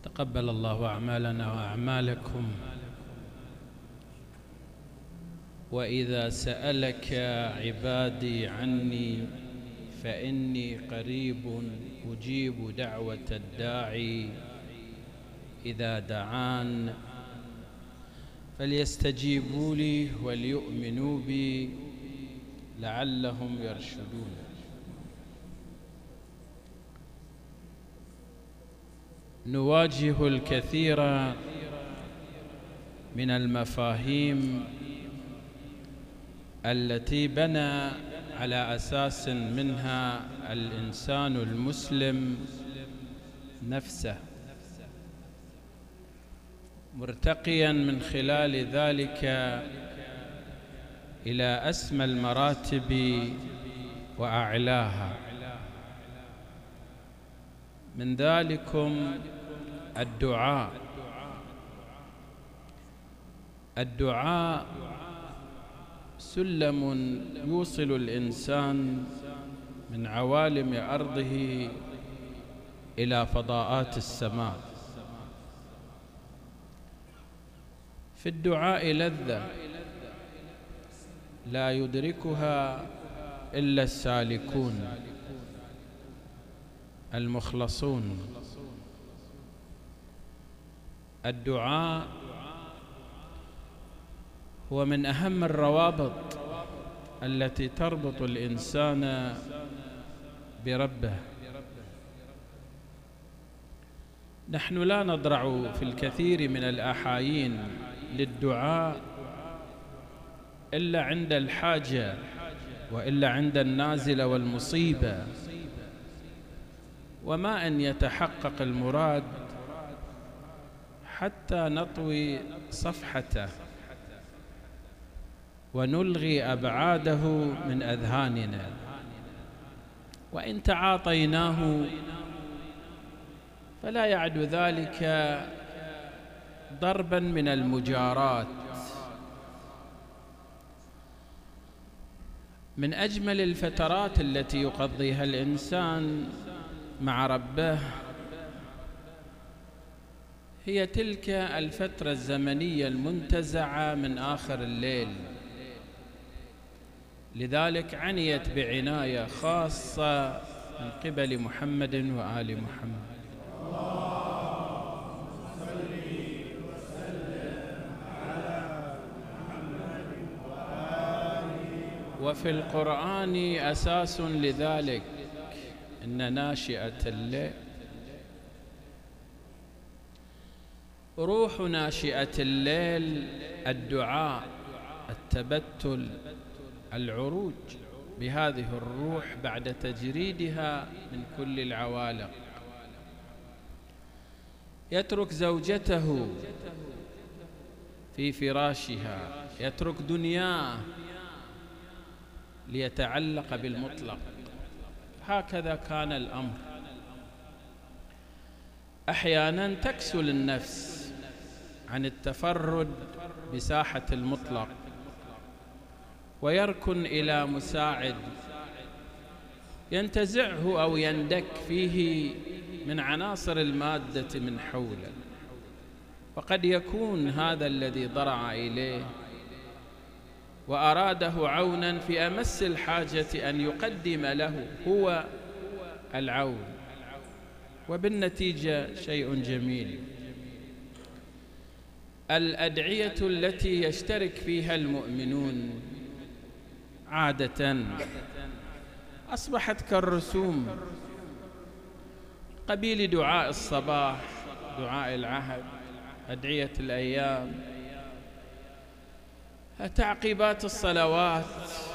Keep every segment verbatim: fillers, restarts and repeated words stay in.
تقبل الله أعمالنا وأعمالكم. وإذا سألك عبادي عني فإني قريب أجيب دعوة الداعي إذا دعان فليستجيبوا لي وليؤمنوا بي لعلهم يرشدون. نواجه الكثير من المفاهيم التي بنى على أساس منها الإنسان المسلم نفسه، مرتقيا من خلال ذلك إلى أسمى المراتب وأعلاها. من ذلكم الدعاء. الدعاء سلم يوصل الإنسان من عوالم أرضه إلى فضاءات السماء. في الدعاء لذة لا يدركها إلا السالكون المخلصون. الدعاء هو من أهم الروابط التي تربط الإنسان بربه. نحن لا نضرع في الكثير من الأحايين للدعاء إلا عند الحاجة وإلا عند النازلة والمصيبة، وما أن يتحقق المراد حتى نطوي صفحته ونلغي أبعاده من أذهاننا. وإن تعاطيناه فلا يعد ذلك ضربا من المجارات. من أجمل الفترات التي يقضيها الإنسان مع ربه هي تلك الفترة الزمنية المنتزعة من آخر الليل. لذلك عنيت بعناية خاصة من قبل محمد وآل محمد. وفي القرآن أساس لذلك، إن ناشئة الليل روح ناشئة الليل الدعاء، التبتل، العروج بهذه الروح بعد تجريدها من كل العوالق. يترك زوجته في فراشها، يترك دنياه ليتعلق بالمطلق. هكذا كان الأمر. أحيانا تكسل النفس عن التفرد بساحة المطلق ويركن إلى مساعد ينتزعه أو يندك فيه من عناصر المادة من حوله. وقد يكون هذا الذي ضرع إليه وأراده عونا في أمس الحاجة أن يقدم له هو العون، وبالنتيجة شيء جميل. الأدعية التي يشترك فيها المؤمنون عادة أصبحت كالرسوم، قبيل دعاء الصباح، دعاء العهد، أدعية الأيام، تعقيبات الصلوات،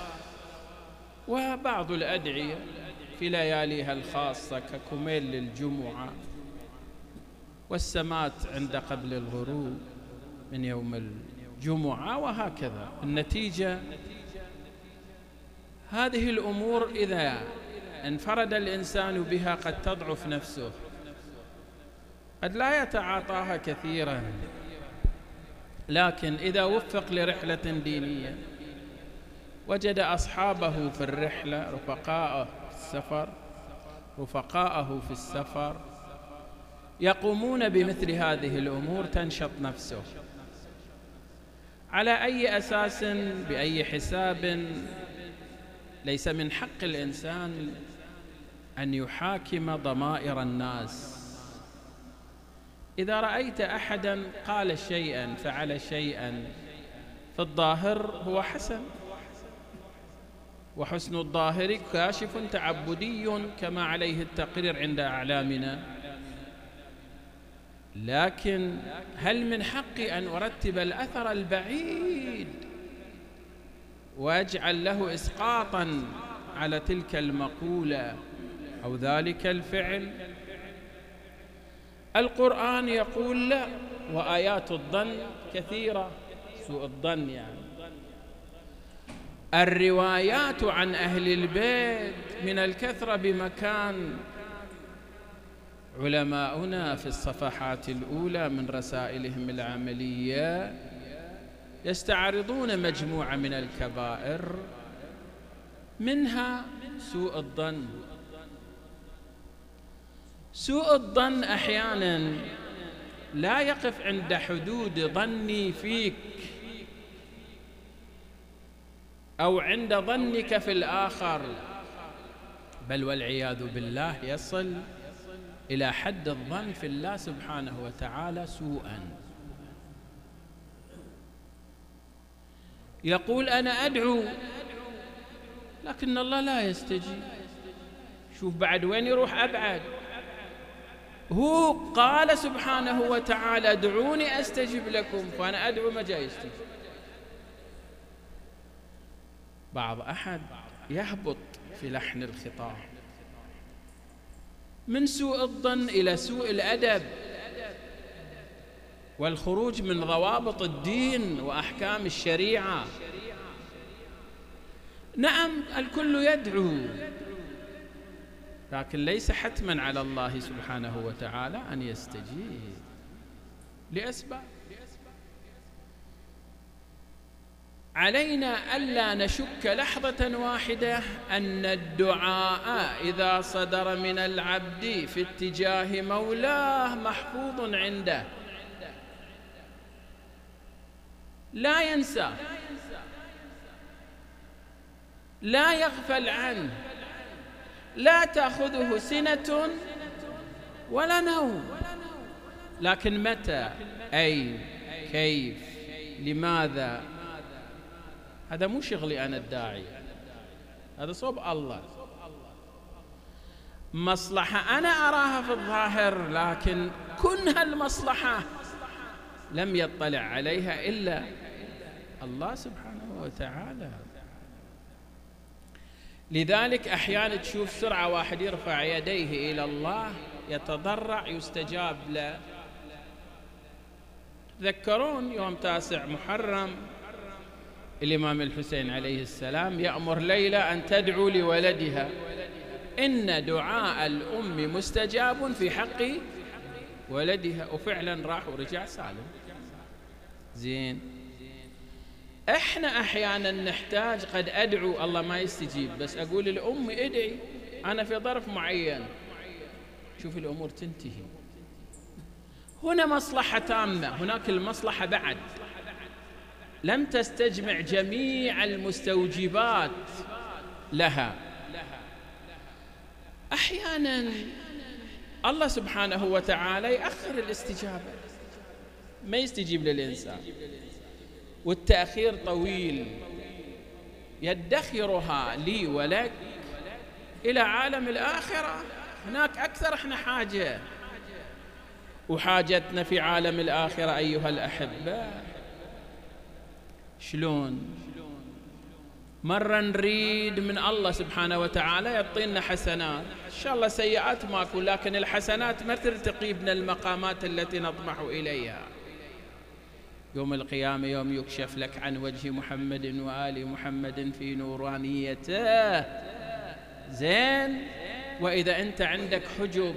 وبعض الأدعية في لياليها الخاصة ككميل للجمعة والسمات عند قبل الغروب من يوم الجمعة، وهكذا. النتيجة هذه الأمور إذا انفرد الإنسان بها قد تضعف نفسه، قد لا يتعاطاها كثيرا، لكن إذا وفق لرحلة دينية وجد أصحابه في الرحلة، رفقاءه في السفر رفقاءه في السفر يقومون بمثل هذه الأمور تنشط نفسه. على أي أساس بأي حساب؟ ليس من حق الإنسان أن يحاكم ضمائر الناس. إذا رأيت أحدا قال شيئا فعل شيئا في الظاهر هو حسن، وحسن الظاهر كاشف تعبدي كما عليه التقرير عند أعلامنا، لكن هل من حقي أن أرتب الأثر البعيد وأجعل له إسقاطا على تلك المقولة أو ذلك الفعل؟ القرآن يقول لا، وآيات الظن كثيرة، سوء الظن يعني. الروايات عن أهل البيت من الكثرة بمكان. علماؤنا في الصفحات الأولى من رسائلهم العملية يستعرضون مجموعة من الكبائر، منها سوء الظن. سوء الظن أحيانا لا يقف عند حدود ظني فيك أو عند ظنك في الآخر، بل والعياذ بالله يصل إلى حد الظن في الله سبحانه وتعالى سوءا. يقول أنا أدعو لكن الله لا يستجيب. شوف بعد وين يروح أبعد. هو قال سبحانه وتعالى ادعوني أستجب لكم، فأنا أدعو ما جاي يستجيب. بعض أحد يهبط في لحن الخطاب من سوء الظن إلى سوء الأدب والخروج من ضوابط الدين وأحكام الشريعة. نعم الكل يدعو، لكن ليس حتما على الله سبحانه وتعالى أن يستجيب لأسباب. علينا ألا نشك لحظة واحدة أن الدعاء إذا صدر من العبد في اتجاه مولاه محفوظ عنده، لا ينسى، لا يغفل عنه، لا تأخذه سنة ولا نوم. لكن متى، أين، كيف، لماذا؟ هذا مو شغلي أنا الداعي، هذا صوب الله. مصلحة أنا أراها في الظاهر، لكن كنها المصلحة لم يطلع عليها إلا الله سبحانه وتعالى. لذلك أحيانا تشوف سرعة واحد يرفع يديه إلى الله يتضرع يستجاب له. تذكرون يوم تاسع محرم الإمام الحسين عليه السلام يأمر ليلى أن تدعو لولدها، إن دعاء الأم مستجاب في حق ولدها، وفعلا راح ورجع سالم. زين، احنا احيانا نحتاج، قد ادعو الله ما يستجيب، بس اقول الام ادعي انا في ظرف معين، شوف الامور تنتهي. هنا مصلحة تامة، هناك المصلحة بعد لم تستجمع جميع المستوجبات لها. احيانا الله سبحانه وتعالى يأخر الاستجابة، ما يستجيب للإنسان، والتأخير طويل، يدخرها لي ولك إلى عالم الآخرة. هناك أكثر احنا حاجة، وحاجتنا في عالم الآخرة أيها الأحبة شلون؟ مرة نريد من الله سبحانه وتعالى يعطينا حسنات، إن شاء الله سيئات ماكو، لكن الحسنات ما ترتقي بنا المقامات التي نطمح إليها. يوم القيامة يوم يكشف لك عن وجه محمد وآل محمد في نورانيته، زين، وإذا أنت عندك حجب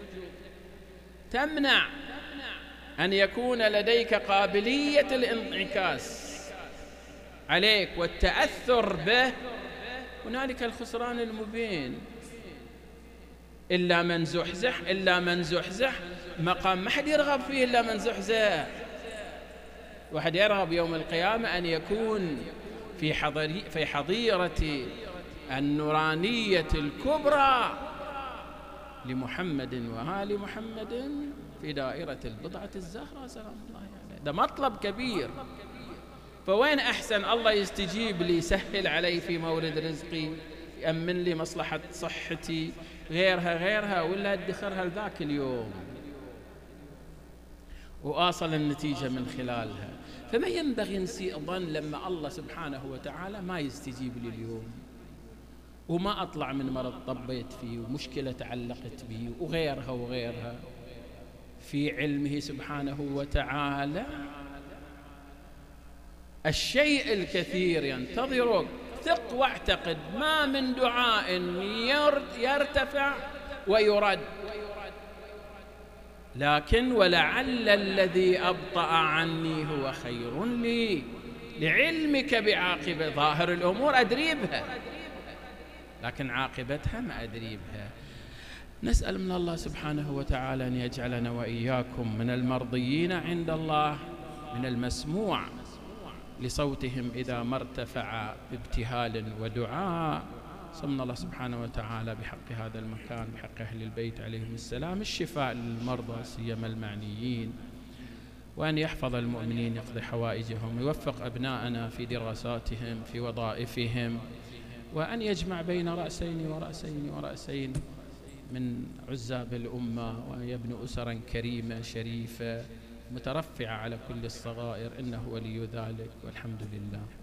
تمنع أن يكون لديك قابلية الانعكاس عليك والتأثر به، هنالك الخسران المبين. إلا من زحزح إلا من زحزح، مقام ما حد يرغب فيه إلا من زحزح. واحد يرغب يوم القيامة أن يكون في حضري في حظيرة النورانية الكبرى لمحمد وآل محمد في دائرة البضعة الزهراء سلام الله عليه. ده مطلب كبير. فوين أحسن الله يستجيب لي، يسهل علي في مورد رزقي، يأمن لي مصلحة صحتي، غيرها غيرها، ولا أدخرها لذاك اليوم وأصل النتيجة من خلالها. فما ينبغي نسيء ظن لما الله سبحانه وتعالى ما يستجيب لي اليوم، وما أطلع من مرض طبيت فيه ومشكلة تعلقت به وغيرها وغيرها. في علمه سبحانه وتعالى الشيء الكثير ينتظرك. ثق واعتقد ما من دعاء يرتفع ويرد، لكن ولعل الذي أبطأ عني هو خير لي لعلمك بعاقبة. ظاهر الأمور أدري بها، لكن عاقبتها ما أدري بها. نسأل من الله سبحانه وتعالى أن يجعلنا وإياكم من المرضيين عند الله، من المسموع لصوتهم إذا ما ارتفع بابتهال ودعاء. صلى الله سبحانه وتعالى بحق هذا المكان، بحق أهل البيت عليهم السلام، الشفاء للمرضى سيما المعنيين، وأن يحفظ المؤمنين، يقضي حوائجهم، ويوفق أبناءنا في دراساتهم في وظائفهم، وأن يجمع بين رأسين ورأسين ورأسين من عزاب الأمة، وأن يبنوا أسرا كريمة شريفة مترفعة على كل الصغائر، إنه ولي ذلك والحمد لله.